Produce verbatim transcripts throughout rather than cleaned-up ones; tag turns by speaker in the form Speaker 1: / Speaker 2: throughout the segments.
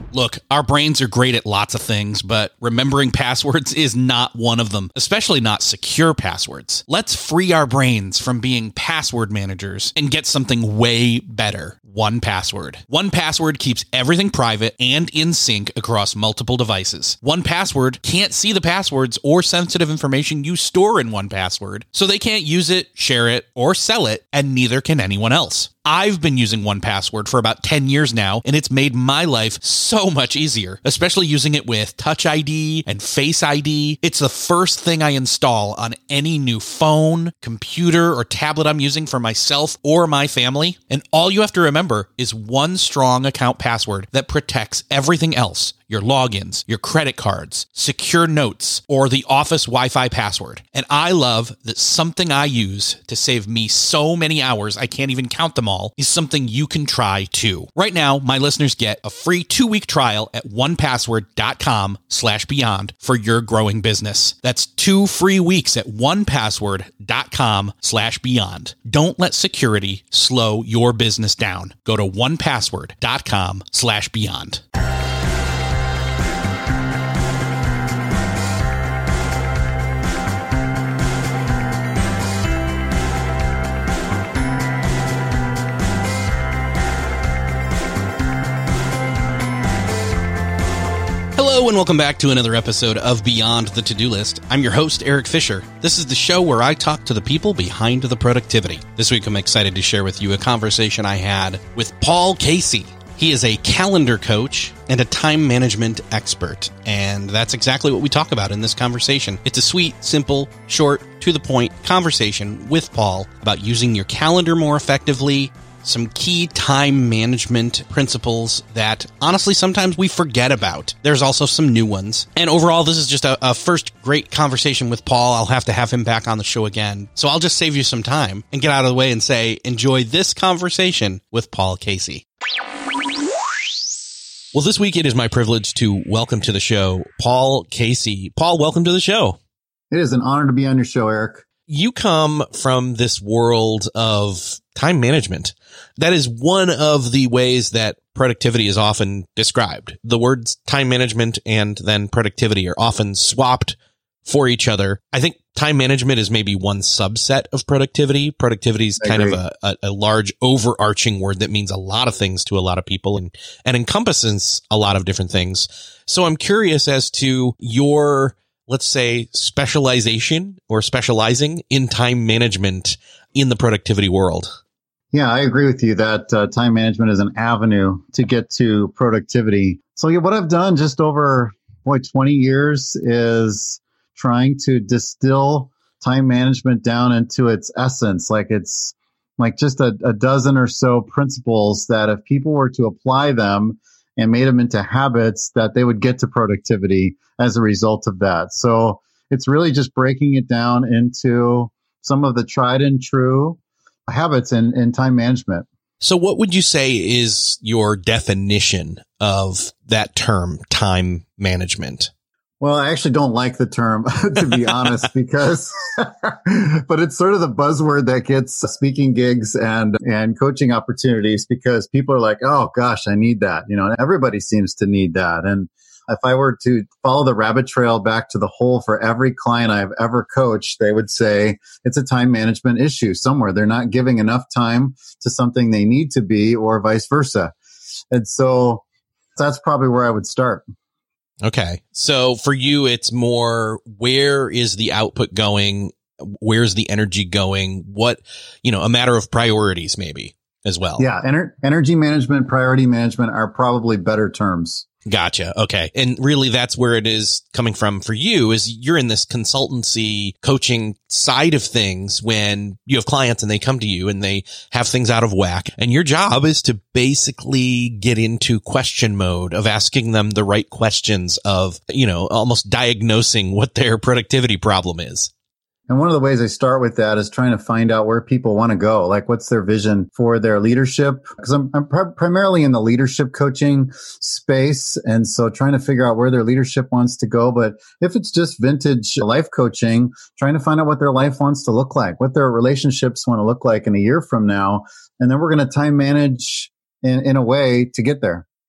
Speaker 1: Look, our brains are great at lots of things, but remembering passwords is not one of them, especially not secure passwords. Let's free our brains from being password managers and get something way better. one Password. one Password keeps everything private and in sync across multiple devices. one Password can't see the passwords or sensitive information you store in one Password, so they can't use it, share it, or sell it, and neither can anyone else. I've been using one Password for about ten years now, and it's made my life so much easier, especially using it with Touch I D and Face I D. It's the first thing I install on any new phone, computer, or tablet I'm using for myself or my family. And all you have to remember is one strong account password that protects everything else. Your logins, your credit cards, secure notes, or the office Wi-Fi password. And I love that something I use to save me so many hours I can't even count them all is something you can try too. Right now, my listeners get a free two-week trial at onepassword.com slash beyond for your growing business. That's two free weeks at onepassword.com slash beyond. Don't let security slow your business down. Go to onepassword.com slash beyond. Hello and welcome back to another episode of Beyond the To-Do List. I'm your host, Eric Fisher. This is the show where I talk to the people behind the productivity. This week, I'm excited to share with you a conversation I had with Paul Casey. He is a calendar coach and a time management expert, and that's exactly what we talk about in this conversation. It's a sweet, simple, short, to-the-point conversation with Paul about using your calendar more effectively, some key time management principles that honestly sometimes we forget about. There's also some new ones. And overall, this is just a, a first great conversation with Paul. I'll have to have him back on the show again. So I'll just save you some time and get out of the way and say, enjoy this conversation with Paul Casey. Well, this week it is my privilege to welcome to the show Paul Casey. Paul, welcome to the show.
Speaker 2: It is an honor to be on your show, Eric.
Speaker 1: You come from this world of time management. That is one of the ways that productivity is often described. The words time management and then productivity are often swapped for each other. I think time management is maybe one subset of productivity. Productivity is kind of a, a, a large overarching word that means a lot of things to a lot of people and, and encompasses a lot of different things. So I'm curious as to your, let's say, specialization or specializing in time management in the productivity world.
Speaker 2: Yeah, I agree with you that uh, time management is an avenue to get to productivity. So yeah, what I've done just over, boy, twenty years is trying to distill time management down into its essence. Like it's like just a, a dozen or so principles that if people were to apply them and made them into habits, that they would get to productivity as a result of that. So it's really just breaking it down into some of the tried and true habits in, in time management.
Speaker 1: So what would you say is your definition of that term, time management?
Speaker 2: Well, I actually don't like the term, to be honest, because, but it's sort of the buzzword that gets speaking gigs and, and coaching opportunities because people are like, oh gosh, I need that. You know, and everybody seems to need that. And if I were to follow the rabbit trail back to the hole for every client I've ever coached, they would say it's a time management issue somewhere. They're not giving enough time to something they need to be or vice versa. And so that's probably where I would start.
Speaker 1: Okay. So for you, it's more, where is the output going? Where's the energy going? What, you know, a matter of priorities maybe as well.
Speaker 2: Yeah. Ener- energy management, priority management are probably better terms.
Speaker 1: Gotcha. Okay. And really that's where it is coming from for you is you're in this consultancy coaching side of things when you have clients and they come to you and they have things out of whack. And your job is to basically get into question mode of asking them the right questions of, you know, almost diagnosing what their productivity problem is.
Speaker 2: And one of the ways I start with that is trying to find out where people want to go. Like, what's their vision for their leadership? Because I'm, I'm pr- primarily in the leadership coaching space. And so trying to figure out where their leadership wants to go. But if it's just vintage life coaching, trying to find out what their life wants to look like, what their relationships want to look like in a year from now. And then we're going to time manage in, in a way to get there.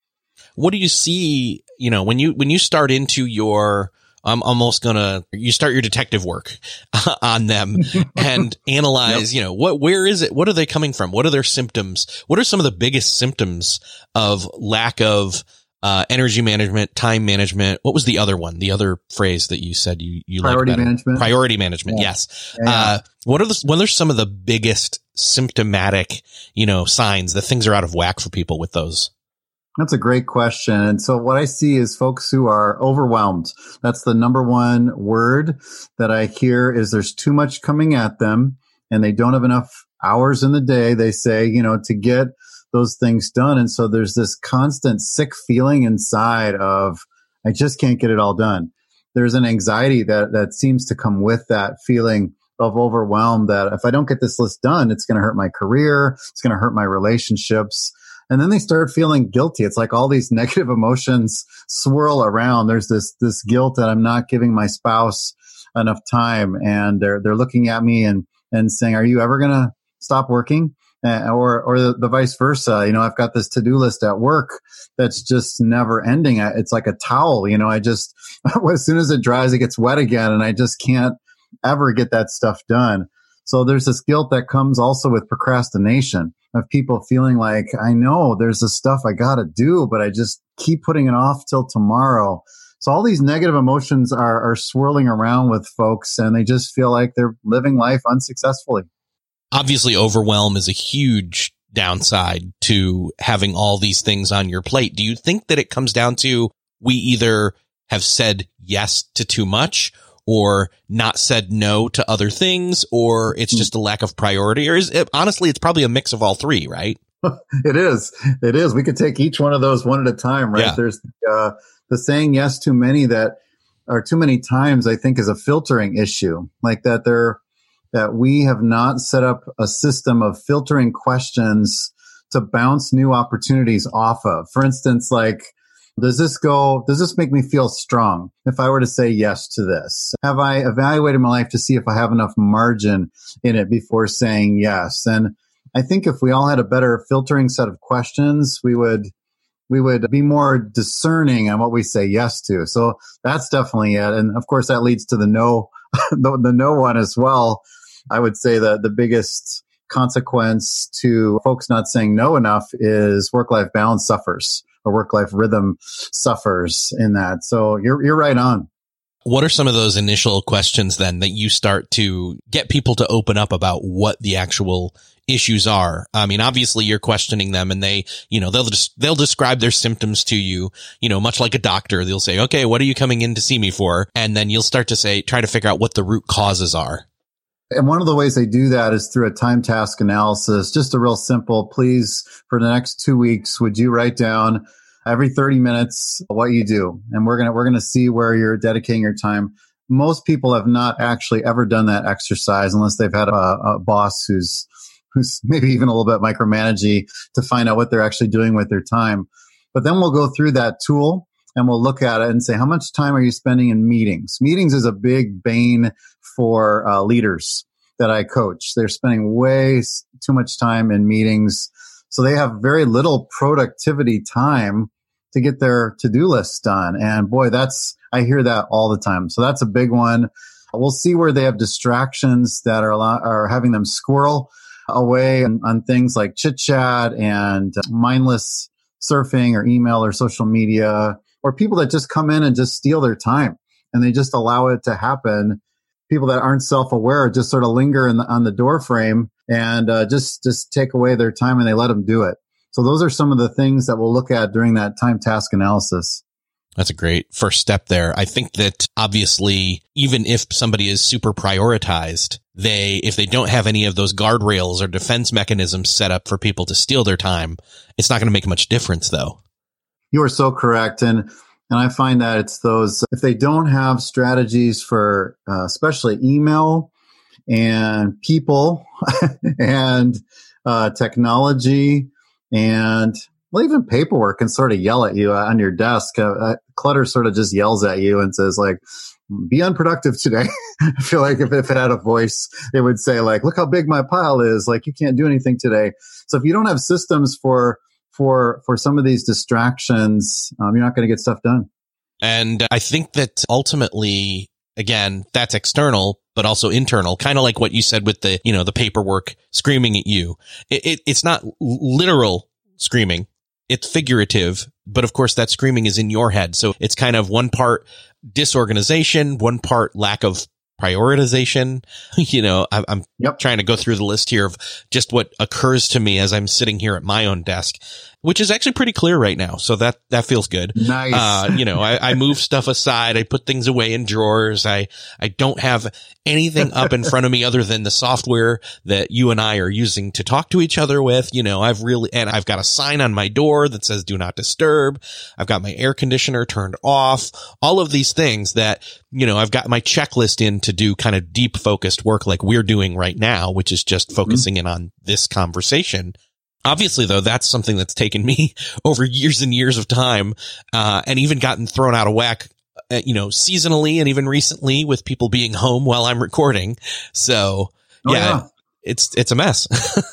Speaker 3: what do you see, you know, when you, when you start into your, I'm almost gonna, you start your detective work on them and analyze, yep. you know, what, where is it? What are they coming from? What are their symptoms? What are some of the biggest symptoms of lack of uh, energy management, time management? What was the other one? The other phrase that you said you, you like
Speaker 2: priority management.
Speaker 3: Priority management. Yeah. Yes. Yeah. Uh, what are the, what are some of the biggest symptomatic, you know, signs that things are out of whack for people with those?
Speaker 2: That's a great question. And so what I see is folks who are overwhelmed. That's the number one word that I hear is there's too much coming at them and they don't have enough hours in the day, they say, you know, to get those things done. And so there's this constant sick feeling inside of, I just can't get it all done. There's an anxiety that, that seems to come with that feeling of overwhelm that if I don't get this list done, it's going to hurt my career. It's going to hurt my relationships. And then they start feeling guilty. It's like all these negative emotions swirl around. There's this, this guilt that I'm not giving my spouse enough time. And they're, they're looking at me and, and saying, are you ever going to stop working? Uh, or, or the, the vice versa. You know, I've got this to-do list at work that's just never ending. It's like a towel. You know, I just, as soon as it dries, it gets wet again. And I just can't ever get that stuff done. So there's this guilt that comes also with procrastination of people feeling like, I know there's this stuff I got to do, but I just keep putting it off till tomorrow. So all these negative emotions are, are swirling around with folks and they just feel like they're living life unsuccessfully.
Speaker 3: Obviously, overwhelm is a huge downside to having all these things on your plate. Do you think that it comes down to we either have said yes to too much or not said no to other things, or it's just a lack of priority? Or is it, honestly, it's probably a mix of all three, right?
Speaker 2: It is. It is. We could take each one of those one at a time, right? Yeah. There's uh, the saying yes too many that are too many times, I think, is a filtering issue, like that they're, that we have not set up a system of filtering questions to bounce new opportunities off of. For instance, like, Does this go, does this make me feel strong if I were to say yes to this? Have I evaluated my life to see if I have enough margin in it before saying yes? And I think if we all had a better filtering set of questions, we would, we would be more discerning on what we say yes to. So that's definitely it. And of course, that leads to the no, the, the no one as well. I would say that the biggest consequence to folks not saying no enough is work-life balance suffers. Or work-life rhythm suffers in that. So you're you're right on.
Speaker 3: What are some of those initial questions then that you start to get people to open up about what the actual issues are? I mean, obviously you're questioning them and they, you know, they'll just, they'll describe their symptoms to you, you know, much like a doctor. They'll say, okay, what are you coming in to see me for? And then you'll start to say, try to figure out what the root causes are.
Speaker 2: And one of the ways they do that is through a time task analysis, just a real simple, please, for the next two weeks, would you write down every thirty minutes what you do? And we're going to, we're going to see where you're dedicating your time. Most people have not actually ever done that exercise unless they've had a, a boss who's, who's maybe even a little bit micromanaging to find out what they're actually doing with their time. But then we'll go through that tool and we'll look at it and say, how much time are you spending in meetings? Meetings is a big bane for uh, leaders that I coach. They're spending way too much time in meetings. So they have very little productivity time to get their to-do lists done. And boy, that's, I hear that all the time. So that's a big one. We'll see where they have distractions that are, are having them squirrel away on, on things like chit chat and mindless surfing or email or social media, or people that just come in and just steal their time and they just allow it to happen. People that aren't self-aware just sort of linger in the, on the door frame and uh, just, just take away their time and they let them do it. So those are some of the things that we'll look at during that time task analysis.
Speaker 3: That's a great first step there. I think that obviously, even if somebody is super prioritized, they, if they don't have any of those guardrails or defense mechanisms set up for people to steal their time, it's not going to make much difference though.
Speaker 2: You are so correct. And And I find that it's those, if they don't have strategies for uh, especially email and people and uh, technology and well, even paperwork can sort of yell at you on your desk. Uh, clutter sort of just yells at you and says like, be unproductive today. I feel like if, if it had a voice, it would say like, look how big my pile is. Like you can't do anything today. So if you don't have systems for for, for some of these distractions, um, you're not going to get stuff done.
Speaker 3: And I think that ultimately, again, that's external, but also internal, kind of like what you said with the, you know, the paperwork screaming at you. It, it, it's not literal screaming. It's figurative, but of course that screaming is in your head. So it's kind of one part disorganization, one part lack of prioritization. You know, I, I'm
Speaker 2: yep.
Speaker 3: trying to go through the list here of just what occurs to me as I'm sitting here at my own desk, which is actually pretty clear right now. So that, that feels good.
Speaker 2: Nice.
Speaker 3: Uh, you know, I, I move stuff aside. I put things away in drawers. I, I don't have anything up in front of me other than the software that you and I are using to talk to each other with. You know, I've really, and I've got a sign on my door that says do not disturb. I've got my air conditioner turned off, all of these things that, you know, I've got my checklist in to do kind of deep focused work like we're doing right now, which is just focusing mm-hmm. in on this conversation. Obviously, though, that's something that's taken me over years and years of time, uh, and even gotten thrown out of whack, uh, you know, seasonally and even recently with people being home while I'm recording. So,
Speaker 2: oh,
Speaker 3: yeah,
Speaker 2: yeah,
Speaker 3: it's, it's a mess.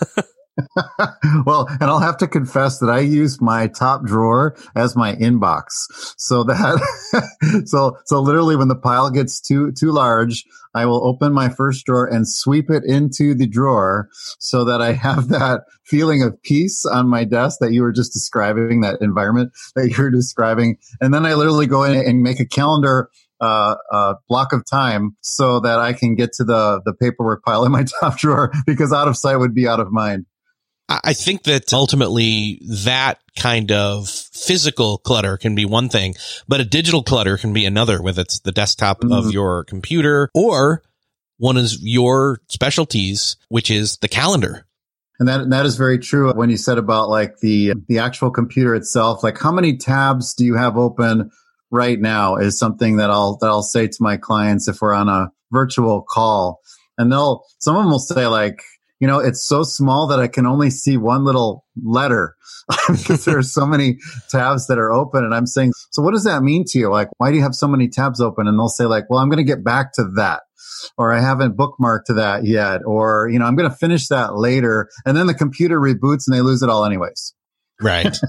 Speaker 2: Well, and I'll have to confess that I use my top drawer as my inbox. So that, so, so literally when the pile gets too, too large, I will open my first drawer and sweep it into the drawer so that I have that feeling of peace on my desk that you were just describing, that environment that you're describing. And then I literally go in and make a calendar uh, uh, block of time so that I can get to the, the paperwork pile in my top drawer, because out of sight would be out of mind.
Speaker 3: I think that ultimately that kind of physical clutter can be one thing, but a digital clutter can be another, whether it's the desktop mm-hmm. of your computer or one of your specialties, which is the calendar.
Speaker 2: And that, that is very true. When you said about like the, the actual computer itself, like how many tabs do you have open right now is something that I'll, that I'll say to my clients if we're on a virtual call, and they'll, some of them will say like, you know, it's so small that I can only see one little letter because there are so many tabs that are open. And I'm saying, so what does that mean to you? Like, why do you have so many tabs open? And they'll say like, well, I'm going to get back to that, or I haven't bookmarked to that yet, or, you know, I'm going to finish that later. And then the computer reboots and they lose it all anyways.
Speaker 3: Right.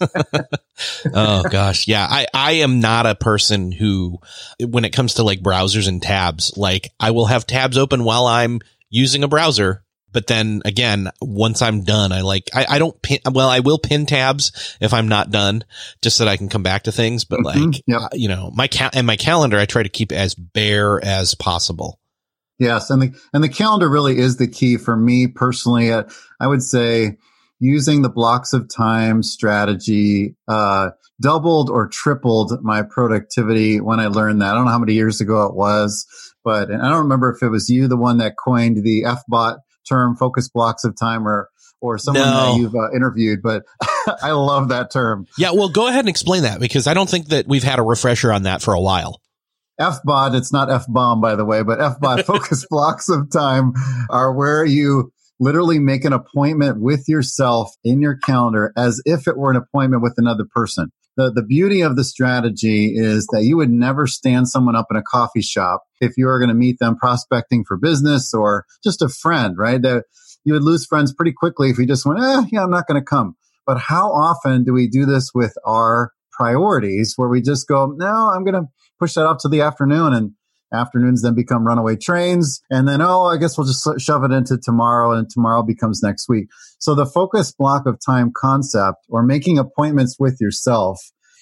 Speaker 3: Oh gosh. Yeah. I, I am not a person who, when it comes to like browsers and tabs, like I will have tabs open while I'm using a browser. But then again, once I'm done, I like, I, I don't pin, well, I will pin tabs if I'm not done, just so that I can come back to things. But mm-hmm, like, yep. uh, you know, my cal- and my calendar, I try to keep as bare as possible.
Speaker 2: Yes. And the, and the calendar really is the key for me personally. Uh, I would say using the blocks of time strategy, uh, doubled or tripled my productivity when I learned that. I don't know how many years ago it was, but and I don't remember if it was you, the one that coined the F B O T term, focus blocks of time, or or someone
Speaker 3: no.
Speaker 2: that you've uh, interviewed, but I love that term.
Speaker 3: Yeah, well, go ahead and explain that, because I don't think that we've had a refresher on that for a while.
Speaker 2: F B O T, it's not F-bomb, by the way, but F B O T, focus blocks of time, are where you literally make an appointment with yourself in your calendar as if it were an appointment with another person. The the beauty of the strategy is that you would never stand someone up in a coffee shop if you were going to meet them prospecting for business or just a friend, right? That you would lose friends pretty quickly if you just went, eh, yeah, I'm not going to come. But how often do we do this with our priorities, where we just go, no, I'm going to push that up to the afternoon, and afternoons then become runaway trains. And then, oh, I guess we'll just shove it into tomorrow, and tomorrow becomes next week. So the focus block of time concept, or making appointments with yourself,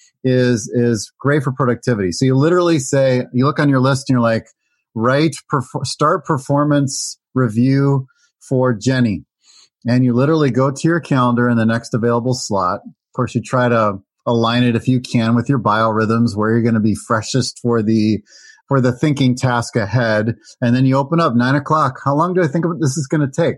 Speaker 2: is, is great for productivity. So you literally say, you look on your list and you're like, write, perf- start performance review for Jenny. And you literally go to your calendar in the next available slot. Of course, you try to align it if you can with your biorhythms, where you're going to be freshest for the for the thinking task ahead. And then you open up nine o'clock. How long do I think this is going to take?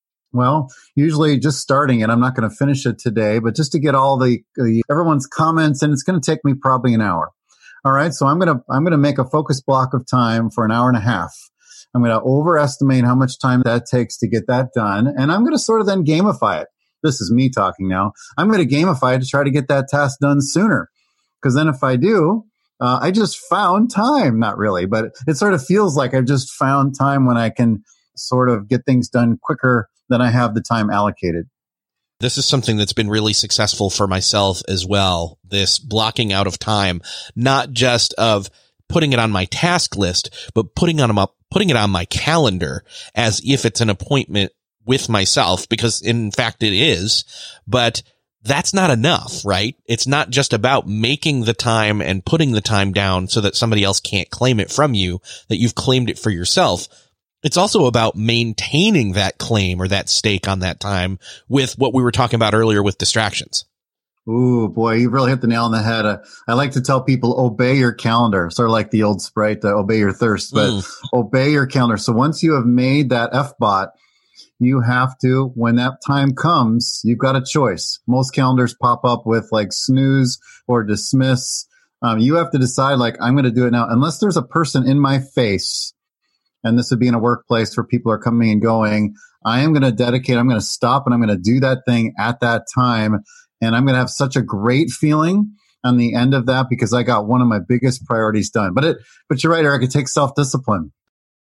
Speaker 2: Well, usually just starting it. I'm not going to finish it today, but just to get all the uh, everyone's comments, and it's going to take me probably an hour. All right. So I'm going to, I'm going to make a focus block of time for an hour and a half. I'm going to overestimate how much time that takes to get that done. And I'm going to sort of then gamify it. This is me talking now. I'm going to gamify it to try to get that task done sooner. Because then if I do, uh, I just found time. Not really, but it sort of feels like I've just found time when I can sort of get things done quicker than I have the time allocated.
Speaker 3: This is something that's been really successful for myself as well. This blocking out of time, not just of putting it on my task list, but putting on my, putting it on my calendar as if it's an appointment with myself, because in fact it is, but that's not enough, right? It's not just about making the time and putting the time down so that somebody else can't claim it from you, that you've claimed it for yourself. It's also about maintaining that claim or that stake on that time with what we were talking about earlier with distractions.
Speaker 2: Ooh, boy, you really hit the nail on the head. Uh, I like to tell people, obey your calendar, sort of like the old Sprite, uh, obey your thirst, but mm. obey your calendar. So once you have made that F B O T, you have to, when that time comes, you've got a choice. Most calendars pop up with like snooze or dismiss. Um, you have to decide, like, I'm going to do it now. Unless there's a person in my face, and this would be in a workplace where people are coming and going, I am going to dedicate, I'm going to stop and I'm going to do that thing at that time. And I'm going to have such a great feeling on the end of that because I got one of my biggest priorities done. But it, but you're right, Eric, it takes self-discipline.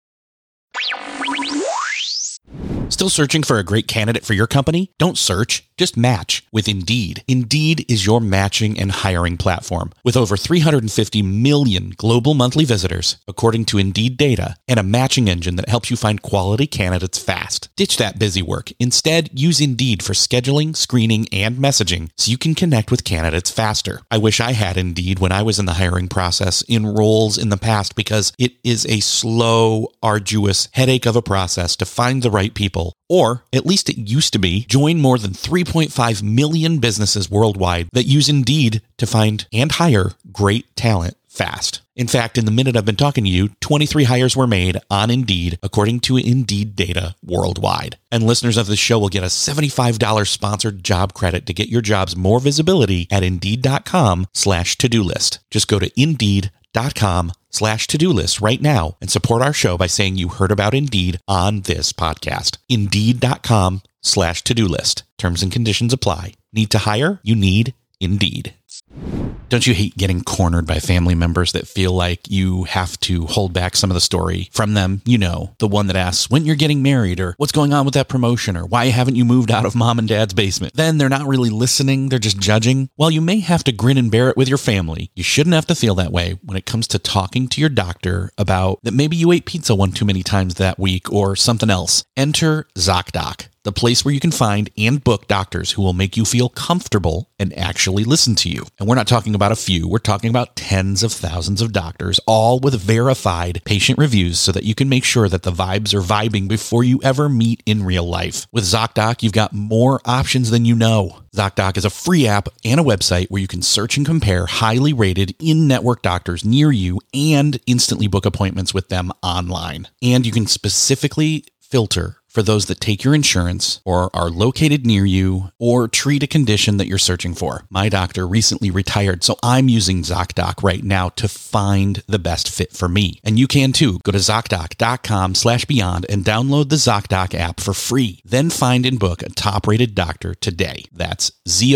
Speaker 1: Still searching for a great candidate for your company? Don't search, just match with Indeed. Indeed is your matching and hiring platform with over three hundred fifty million global monthly visitors, according to Indeed data, and a matching engine that helps you find quality candidates fast. Ditch that busy work. Instead, use Indeed for scheduling, screening, and messaging so you can connect with candidates faster. I wish I had Indeed when I was in the hiring process in roles in the past because it is a slow, arduous headache of a process to find the right people. Or, at least it used to be, join more than three point five million businesses worldwide that use Indeed to find and hire great talent fast. In fact, in the minute I've been talking to you, twenty-three hires were made on Indeed, according to Indeed data worldwide. And listeners of this show will get a seventy-five dollars sponsored job credit to get your jobs more visibility at Indeed.com slash to-do list. Just go to Indeed.com slash to-do list right now and support our show by saying you heard about Indeed on this podcast. Indeed.com slash to-do list. Terms and conditions apply. Need to hire? You need Indeed. Don't you hate getting cornered by family members that feel like you have to hold back some of the story from them? You know, the one that asks when you're getting married or what's going on with that promotion or why haven't you moved out of mom and dad's basement? Then they're not really listening. They're just judging. While you may have to grin and bear it with your family, you shouldn't have to feel that way when it comes to talking to your doctor about that maybe you ate pizza one too many times that week or something else. Enter ZocDoc, the place where you can find and book doctors who will make you feel comfortable and actually listen to you. And we're not talking about a few, we're talking about tens of thousands of doctors, all with verified patient reviews so that you can make sure that the vibes are vibing before you ever meet in real life. With ZocDoc, you've got more options than you know. ZocDoc is a free app and a website where you can search and compare highly rated in-network doctors near you and instantly book appointments with them online. And you can specifically filter for those that take your insurance or are located near you or treat a condition that you're searching for. My doctor recently retired, so I'm using ZocDoc right now to find the best fit for me. And you can too. Go to ZocDoc.com slash beyond and download the ZocDoc app for free. Then find and book a top-rated doctor today. That's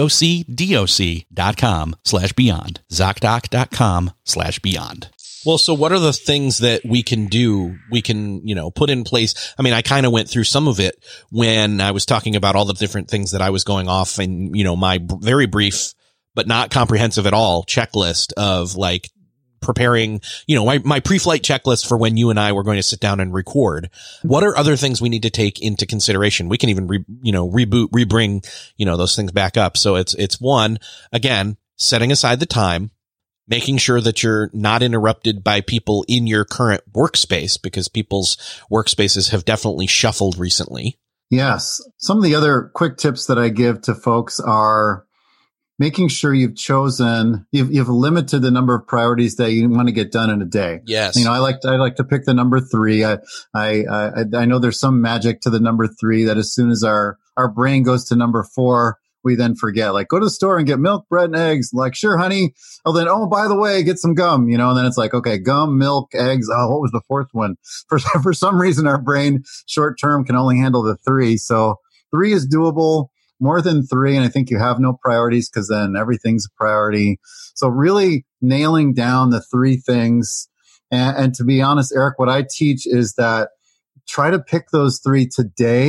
Speaker 1: ZocDoc.com slash beyond. ZocDoc.com slash beyond.
Speaker 3: Well, so what are the things that we can do? We can, you know, put in place. I mean, I kind of went through some of it when I was talking about all the different things that I was going off and, you know, my b- very brief, but not comprehensive at all checklist of like preparing, you know, my, my pre-flight checklist for when you and I were going to sit down and record. What are other things we need to take into consideration? We can even, re, you know, reboot, rebring, you know, those things back up. So it's, it's one, again, setting aside the time, making sure that you're not interrupted by people in your current workspace because people's workspaces have definitely shuffled recently.
Speaker 2: Yes. Some of the other quick tips that I give to folks are making sure you've chosen, you've, you've limited the number of priorities that you want to get done in a day.
Speaker 3: Yes.
Speaker 2: You know, I like to, I like to pick the number three. I, I, I, I know there's some magic to the number three that as soon as our, our brain goes to number four, we then forget, like, go to the store and get milk, bread, and eggs. Like, sure, honey. Oh, then, oh, by the way, get some gum, you know, and then it's like, okay, gum, milk, eggs. Oh, what was the fourth one? For, for some reason, our brain short term can only handle the three. So three is doable, more than three. And I think you have no priorities because then everything's a priority. So really nailing down the three things. And, and to be honest, Eric, what I teach is that try to pick those three today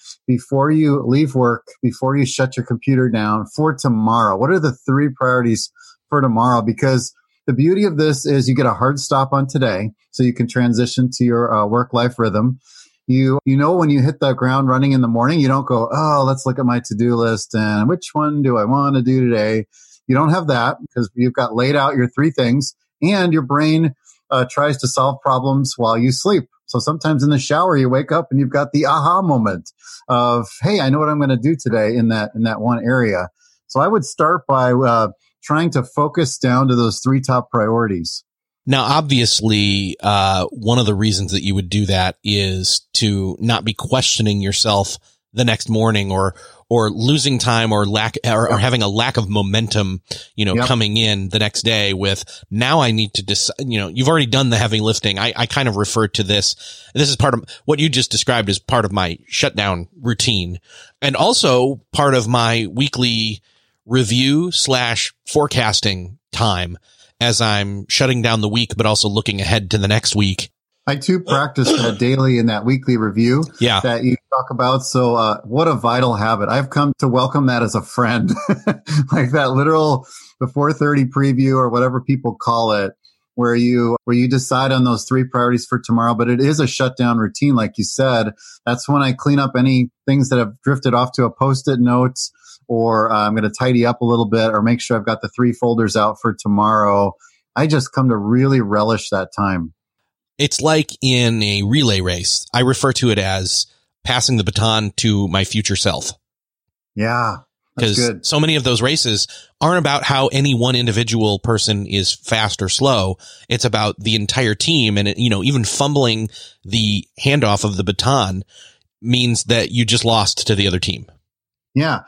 Speaker 2: before you leave work, before you shut your computer down for tomorrow? What are the three priorities for tomorrow? Because the beauty of this is you get a hard stop on today, so you can transition to your uh, work-life rhythm. You you know when you hit the ground running in the morning, you don't go, oh, let's look at my to-do list and which one do I want to do today? You don't have that because you've got laid out your three things, and your brain uh, tries to solve problems while you sleep. So sometimes in the shower, you wake up and you've got the aha moment of, hey, I know what I'm going to do today in that in that one area. So I would start by uh, trying to focus down to those three top priorities.
Speaker 3: Now, obviously, uh, one of the reasons that you would do that is to not be questioning yourself the next morning or or losing time or lack or, or having a lack of momentum, you know, yep. coming in the next day with now I need to decide, you know, you've already done the heavy lifting. I, I kind of referred to this. This is part of what you just described as part of my shutdown routine and also part of my weekly review slash forecasting time as I'm shutting down the week, but also looking ahead to the next week.
Speaker 2: I too practice that daily in that weekly review
Speaker 3: yeah.
Speaker 2: that you talk about. So uh, what a vital habit. I've come to welcome that as a friend, like that literal the four thirty preview or whatever people call it, where you where you decide on those three priorities for tomorrow. But it is a shutdown routine, like you said. That's when I clean up any things that have drifted off to a Post-it notes, or uh, I'm going to tidy up a little bit or make sure I've got the three folders out for tomorrow. I just come to really relish that time.
Speaker 3: It's like in a relay race. I refer to it as passing the baton to my future self.
Speaker 2: Yeah, that's
Speaker 3: because
Speaker 2: good.
Speaker 3: So many of those races aren't about how any one individual person is fast or slow. It's about the entire team. And, it, you know, even fumbling the handoff of the baton means that you just lost to the other team.
Speaker 2: Yeah.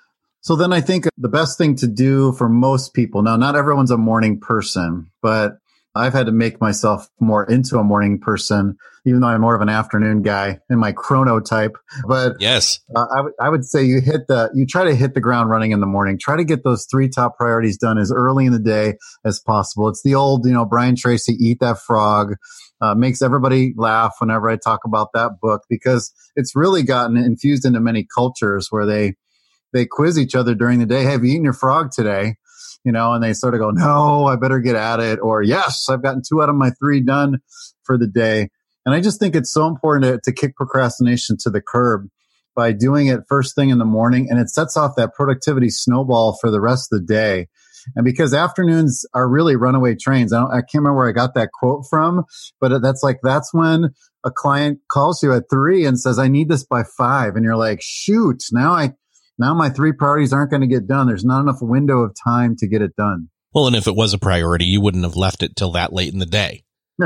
Speaker 2: So then I think the best thing to do for most people, now, not everyone's a morning person, but I've had to make myself more into a morning person, even though I'm more of an afternoon guy in my chronotype. But
Speaker 3: yes,
Speaker 2: uh, I, w- I would say you hit the, you try to hit the ground running in the morning. Try to get those three top priorities done as early in the day as possible. It's the old, you know, Brian Tracy, Eat That Frog, uh, makes everybody laugh whenever I talk about that book, because it's really gotten infused into many cultures where they, they quiz each other during the day. Hey, have you eaten your frog today? You know, and they sort of go, no, I better get at it. Or yes, I've gotten two out of my three done for the day. And I just think it's so important to, to kick procrastination to the curb by doing it first thing in the morning. And it sets off that productivity snowball for the rest of the day. And because afternoons are really runaway trains. I, don't, I can't remember where I got that quote from, but that's like, that's when a client calls you at three and says, I need this by five. And you're like, shoot, now I, Now my three priorities aren't going to get done. There's not enough window of time to get it done.
Speaker 3: Well, and if it was a priority, you wouldn't have left it till that late in the day.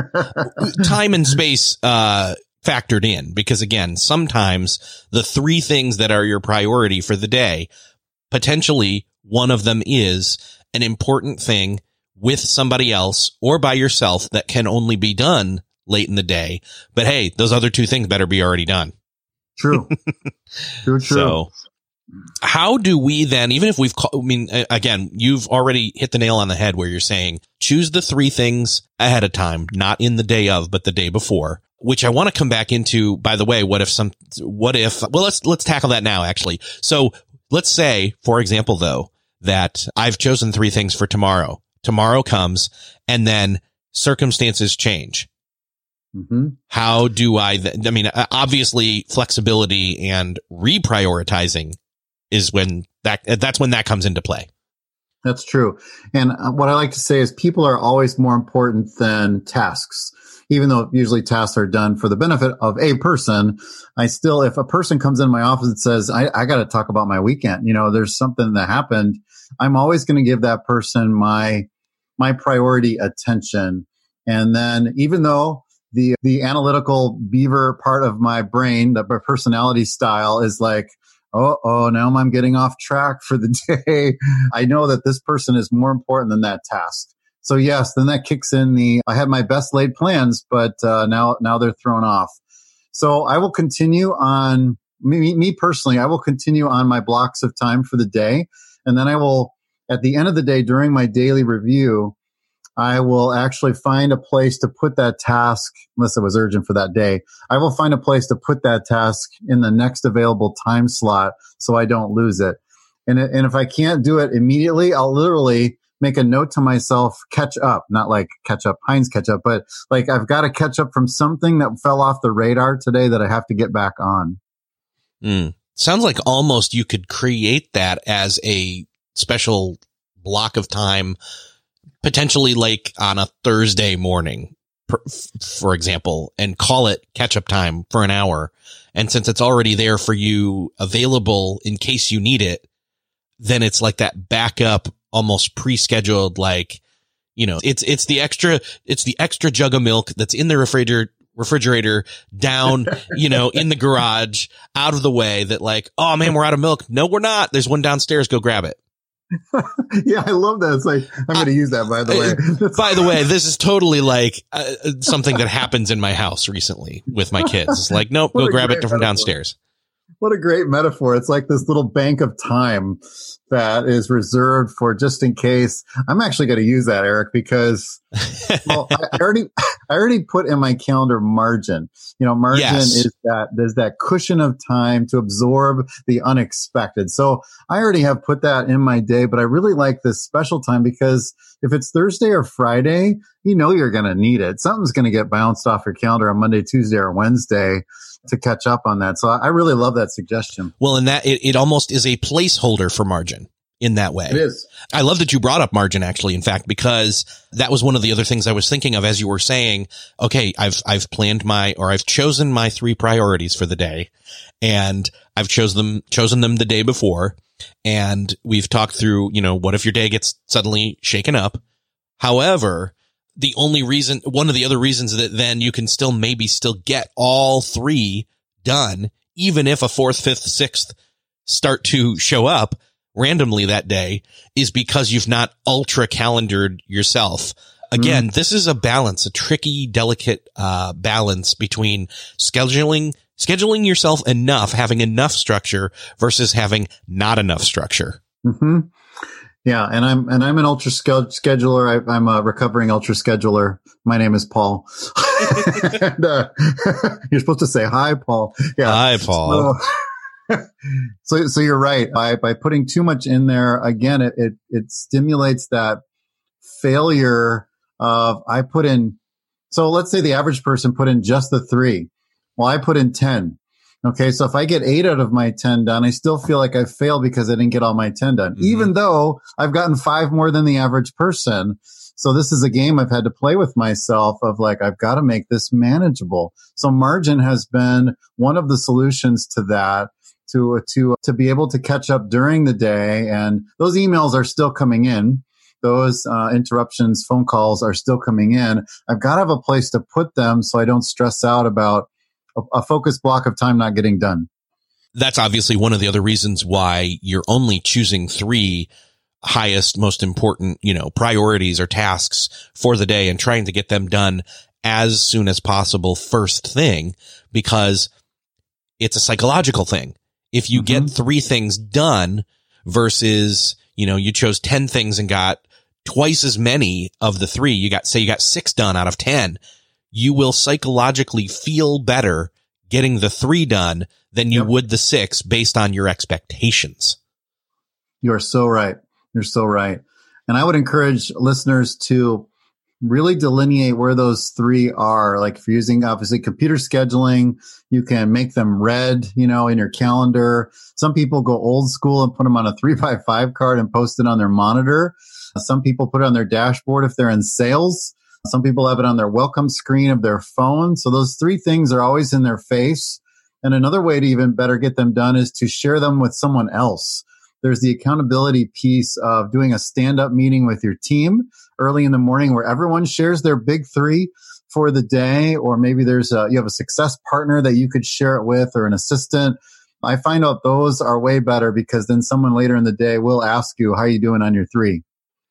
Speaker 3: Time and space uh factored in, because again, sometimes the three things that are your priority for the day, potentially one of them is an important thing with somebody else or by yourself that can only be done late in the day. But hey, those other two things better be already done.
Speaker 2: True. True, true.
Speaker 3: So, how do we then, even if we've, I mean, again, you've already hit the nail on the head where you're saying choose the three things ahead of time, not in the day of, but the day before, which I want to come back into, by the way, what if some, what if, well, let's, let's tackle that now, actually. So let's say, for example, though, that I've chosen three things for tomorrow. Tomorrow comes and then circumstances change.
Speaker 2: Mm-hmm.
Speaker 3: How do I, th- I mean, obviously flexibility and reprioritizing is when that, that's when that comes into play.
Speaker 2: That's true. And what I like to say is people are always more important than tasks. Even though usually tasks are done for the benefit of a person, I still, if a person comes in my office and says, I, I got to talk about my weekend, you know, there's something that happened, I'm always going to give that person my, my priority attention. And then even though the, the analytical beaver part of my brain, the personality style is like, oh, oh, now I'm getting off track for the day. I know that this person is more important than that task. So yes, then that kicks in the, I had my best laid plans, but uh, now, now they're thrown off. So I will continue on, me, me personally, I will continue on my blocks of time for the day. And then I will, at the end of the day, during my daily review, I will actually find a place to put that task, unless it was urgent for that day. I will find a place to put that task in the next available time slot so I don't lose it. And, and if I can't do it immediately, I'll literally make a note to myself, catch up, not like catch up, Heinz catch up, but like I've got to catch up from something that fell off the radar today that I have to get back on.
Speaker 3: Mm. Sounds like almost you could create that as a special block of time, potentially like on a Thursday morning, per, for example, and call it catch up time for an hour. And since it's already there for you available in case you need it, then it's like that backup, almost pre-scheduled, like, you know, it's, it's the extra, it's the extra jug of milk that's in the refrigerator, refrigerator down, you know, in the garage, out of the way, that like, oh man, we're out of milk. No, we're not. There's one downstairs. Go grab it.
Speaker 2: Yeah, I love that. It's like, I'm going to use that, by the way.
Speaker 3: By the way, this is totally like uh, something that happens in my house recently with my kids. It's like, nope, go grab it from downstairs.
Speaker 2: What a great metaphor. It's like this little bank of time that is reserved for just in case. I'm actually going to use that, Eric, because well, I already, I already put in my calendar margin. You know, margin yes. is that there's that cushion of time to absorb the unexpected. So I already have put that in my day, but I really like this special time because if it's Thursday or Friday, you know, you're going to need it. Something's going to get bounced off your calendar on Monday, Tuesday, or Wednesday to catch up on that. So I really love that suggestion.
Speaker 3: Well, and that it, it almost is a placeholder for margin in that way.
Speaker 2: It is.
Speaker 3: I love that you brought up margin, actually, in fact, because that was one of the other things I was thinking of as you were saying, okay, I've, I've planned my, or I've chosen my three priorities for the day, and I've chosen them, chosen them the day before. And we've talked through, you know, what if your day gets suddenly shaken up? However, the only reason, one of the other reasons that then you can still maybe still get all three done, even if a fourth, fifth, sixth start to show up randomly that day, is because you've not ultra calendared yourself. Again, mm. this is a balance, a tricky, delicate uh balance between scheduling, scheduling yourself enough, having enough structure versus having not enough structure.
Speaker 2: Mm-hmm. Yeah, and I'm and I'm an ultra scheduler. I, I'm a recovering ultra scheduler. My name is Paul. and, uh, you're supposed to say hi, Paul. Yeah,
Speaker 3: hi, Paul.
Speaker 2: So, so, so you're right. By by putting too much in there, again, it it, it stimulates that failure of I put in. So let's say the average person put in just the three. Well, I put in ten. Okay, so if I get eight out of my ten done, I still feel like I failed because I didn't get all my ten done, mm-hmm. even though I've gotten five more than the average person. So this is a game I've had to play with myself of like, I've got to make this manageable. So margin has been one of the solutions to that, to, to, to be able to catch up during the day. And those emails are still coming in. Those uh, interruptions, phone calls are still coming in. I've got to have a place to put them so I don't stress out about a focused block of time not getting done.
Speaker 3: That's obviously one of the other reasons why you're only choosing three highest, most important, you know, priorities or tasks for the day and trying to get them done as soon as possible first thing, because it's a psychological thing. If you mm-hmm. get three things done versus, you know, you chose ten things and got twice as many of the three, you got, say you got six done out of ten, you will psychologically feel better getting the three done than you yep. would the six based on your expectations.
Speaker 2: You're so right. You're so right. And I would encourage listeners to really delineate where those three are. Like if you're using obviously computer scheduling, you can make them red, you know, in your calendar. Some people go old school and put them on a three by five card and post it on their monitor. Some people put it on their dashboard if they're in sales. Some people have it on their welcome screen of their phone. So those three things are always in their face. And another way to even better get them done is to share them with someone else. There's the accountability piece of doing a stand-up meeting with your team early in the morning where everyone shares their big three for the day. Or maybe there's a, you have a success partner that you could share it with, or an assistant. I find out those are way better because then someone later in the day will ask you, how are you doing on your three?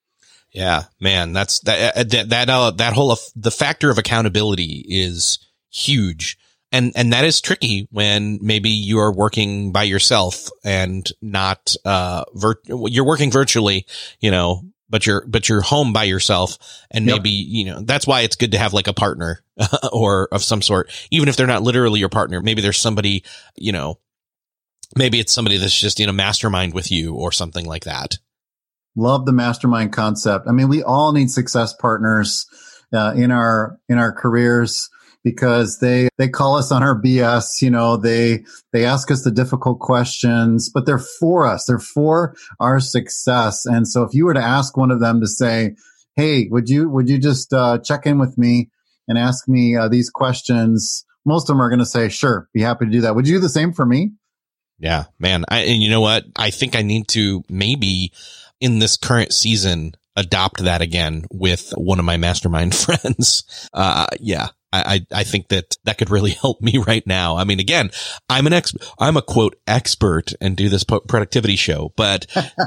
Speaker 3: Yeah, man, that's that, that, that, uh, that whole, uh, the factor of accountability is huge. And, and that is tricky when maybe you are working by yourself and not, uh, vir- you're working virtually, you know, but you're, but you're home by yourself. And
Speaker 2: Yep.
Speaker 3: maybe, you know, that's why it's good to have like a partner or of some sort, even if they're not literally your partner. Maybe there's somebody, you know, maybe it's somebody that's just in a mastermind with you or something like that.
Speaker 2: Love the mastermind concept. I mean, we all need success partners uh, in our in our careers because they they call us on our B S. You know, they they ask us the difficult questions, but they're for us. They're for our success. And so, if you were to ask one of them to say, "Hey, would you would you just uh, check in with me and ask me uh, these questions?" Most of them are going to say, "Sure, be happy to do that." Would you do the same for me?
Speaker 3: Yeah, man. I, and you know what? I think I need to maybe in this current season adopt that again with one of my mastermind friends. Uh, yeah, I, I, I think that that could really help me right now. I mean, again, I'm an ex, I'm a quote expert and do this po- productivity show, but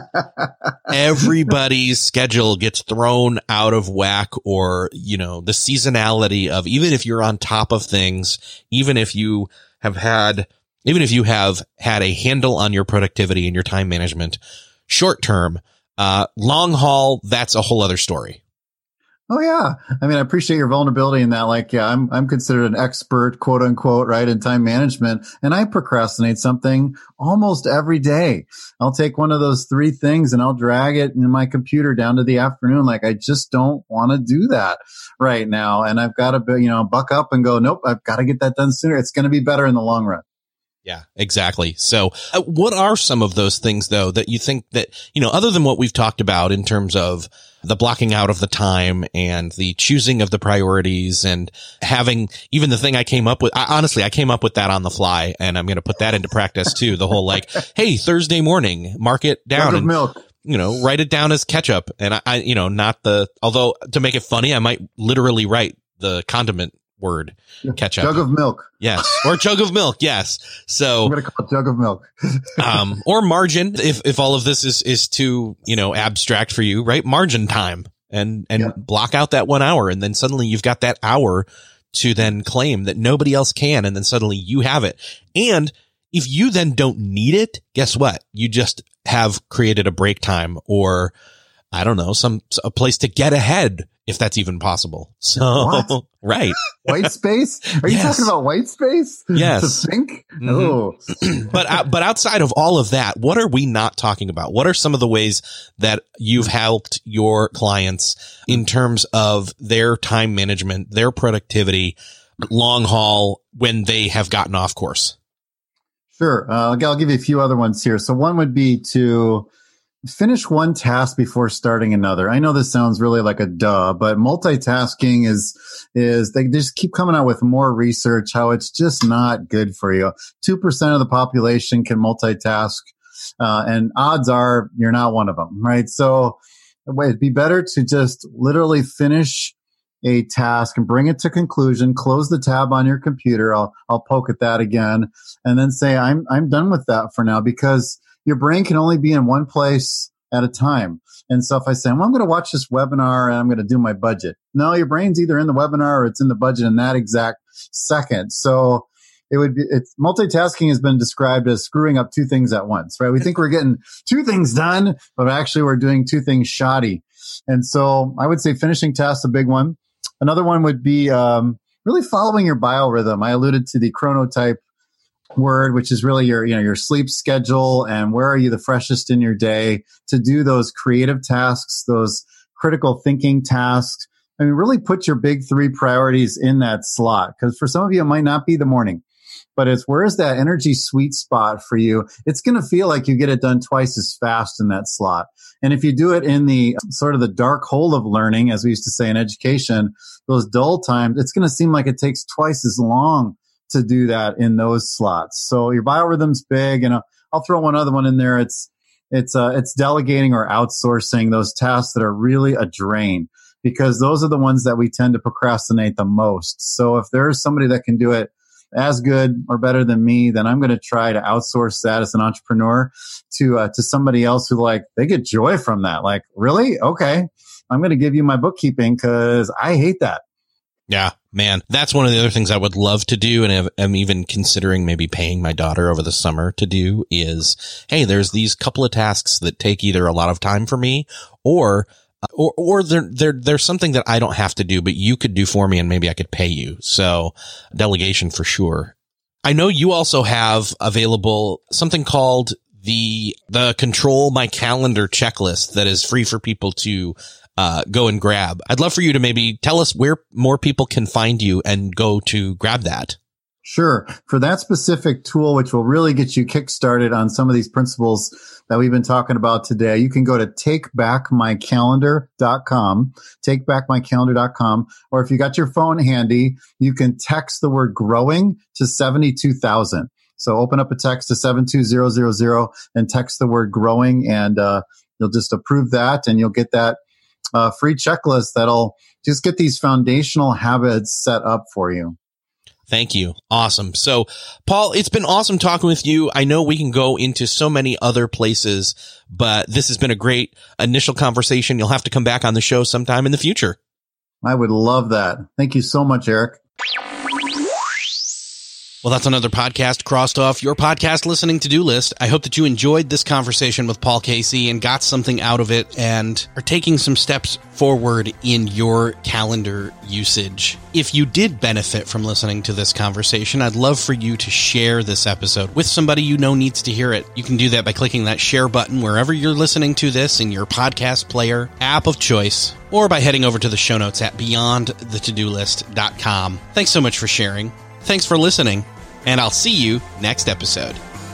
Speaker 3: everybody's schedule gets thrown out of whack, or, you know, the seasonality of, even if you're on top of things, even if you have had, even if you have had a handle on your productivity and your time management short term, uh, long haul, that's a whole other story.
Speaker 2: Oh yeah. I mean, I appreciate your vulnerability in that. Like, yeah, I'm, I'm considered an expert, quote unquote, right, in time management. And I procrastinate something almost every day. I'll take one of those three things and I'll drag it in my computer down to the afternoon. Like, I just don't want to do that right now. And I've got to, you know, buck up and go, nope, I've got to get that done sooner. It's going to be better in the long run.
Speaker 3: Yeah, exactly. So uh, what are some of those things, though, that you think that, you know, other than what we've talked about in terms of the blocking out of the time and the choosing of the priorities and having even the thing I came up with? I, honestly, I came up with that on the fly, and I'm going to put that into practice, too. The whole like, hey, Thursday morning, mark it down.
Speaker 2: Jug of
Speaker 3: and
Speaker 2: milk.
Speaker 3: You know, write it down as ketchup. And I, I, you know, not the, although to make it funny, I might literally write the condiment word ketchup.
Speaker 2: Jug of milk.
Speaker 3: Yes. Or jug of milk. Yes. So
Speaker 2: I'm going to call it jug of milk.
Speaker 3: um, or margin, if, if all of this is, is too, you know, abstract for you, right? Margin time, and, and
Speaker 2: Yeah.
Speaker 3: block out that one hour. And then suddenly you've got that hour to then claim that nobody else can. And then suddenly you have it. And if you then don't need it, guess what? You just have created a break time, or I don't know, some, a place to get ahead, if that's even possible. So,
Speaker 2: What?
Speaker 3: right.
Speaker 2: White space? Are you
Speaker 3: Yes.
Speaker 2: talking about white space?
Speaker 3: Yes.
Speaker 2: To think?
Speaker 3: Mhm.
Speaker 2: Oh.
Speaker 3: but, uh, but outside of all of that, what are we not talking about? What are some of the ways that you've helped your clients in terms of their time management, their productivity, long haul, when they have gotten off course?
Speaker 2: Sure. Uh, I'll give you a few other ones here. So one would be to finish one task before starting another. I know this sounds really like a duh, but multitasking is, is they just keep coming out with more research, how it's just not good for you. two percent of the population can multitask. Uh, and odds are you're not one of them, right? So it'd be better to just literally finish a task and bring it to conclusion, close the tab on your computer. I'll, I'll poke at that again, and then say, I'm, I'm done with that for now, because your brain can only be in one place at a time. And so if I say, well, I'm going to watch this webinar and I'm going to do my budget. No, your brain's either in the webinar or it's in the budget in that exact second. So it would be, it's multitasking has been described as screwing up two things at once, right? We think we're getting two things done, but actually we're doing two things shoddy. And so I would say finishing tasks, a big one. Another one would be um, really following your biorhythm. I alluded to the chronotype word, which is really your, you know, your sleep schedule and where are you the freshest in your day to do those creative tasks, those critical thinking tasks. I mean, really put your big three priorities in that slot. Because for some of you, it might not be the morning, but it's where's that energy sweet spot for you? It's going to feel like you get it done twice as fast in that slot. And if you do it in the sort of the dark hole of learning, as we used to say in education, those dull times, it's going to seem like it takes twice as long to do that in those slots. So your biorhythm's big, and I'll, I'll throw one other one in there. It's, it's, uh, it's delegating or outsourcing those tasks that are really a drain, because those are the ones that we tend to procrastinate the most. So if there's somebody that can do it as good or better than me, then I'm going to try to outsource that as an entrepreneur to, uh, to somebody else who like, they get joy from that. Like, really? Okay. I'm going to give you my bookkeeping because I hate that.
Speaker 3: Yeah, man, that's one of the other things I would love to do. And I'm even considering maybe paying my daughter over the summer to do is, hey, there's these couple of tasks that take either a lot of time for me, or or, or there, there, there's something that I don't have to do, but you could do for me and maybe I could pay you. So delegation for sure. I know you also have available something called the, the Control My Calendar checklist that is free for people to uh, go and grab. I'd love for you to maybe tell us where more people can find you and go to grab that.
Speaker 2: Sure. For that specific tool, which will really get you kickstarted on some of these principles that we've been talking about today, you can go to take back my calendar dot com, take back my calendar dot com, or if you got your phone handy, you can text the word growing to seventy-two thousand. So open up a text to seven two zero zero zero and text the word growing, and uh, you'll just approve that, and you'll get that uh, free checklist that'll just get these foundational habits set up for you.
Speaker 3: Thank you. Awesome. So, Paul, it's been awesome talking with you. I know we can go into so many other places, but this has been a great initial conversation. You'll have to come back on the show sometime in the future.
Speaker 2: I would love that. Thank you so much, Eric.
Speaker 1: Well, that's another podcast crossed off your podcast listening to-do list. I hope that you enjoyed this conversation with Paul Casey and got something out of it and are taking some steps forward in your calendar usage. If you did benefit from listening to this conversation, I'd love for you to share this episode with somebody you know needs to hear it. You can do that by clicking that share button wherever you're listening to this in your podcast player app of choice, or by heading over to the show notes at beyond the to do list dot com. Thanks so much for sharing. Thanks for listening, and I'll see you next episode.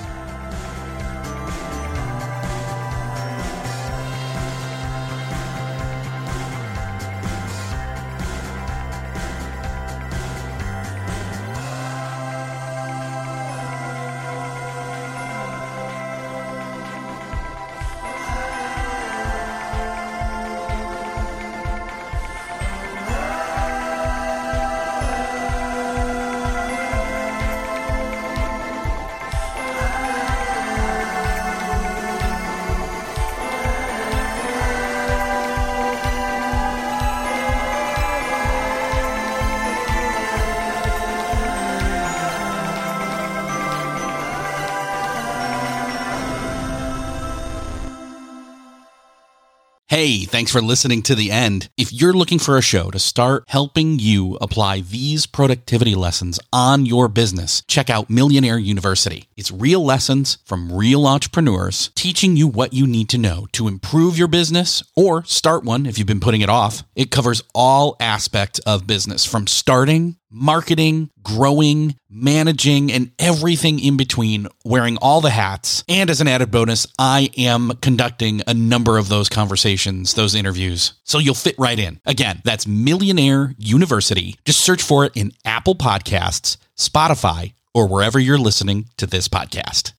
Speaker 1: Hey, thanks for listening to the end. If you're looking for a show to start helping you apply these productivity lessons on your business, check out Millionaire University. It's real lessons from real entrepreneurs teaching you what you need to know to improve your business or start one if you've been putting it off. It covers all aspects of business, from starting, marketing, growing, managing, and everything in between, wearing all the hats. And as an added bonus, I am conducting a number of those conversations, those interviews, so you'll fit right in. Again, that's Millionaire University. Just search for it in Apple Podcasts, Spotify, or wherever you're listening to this podcast.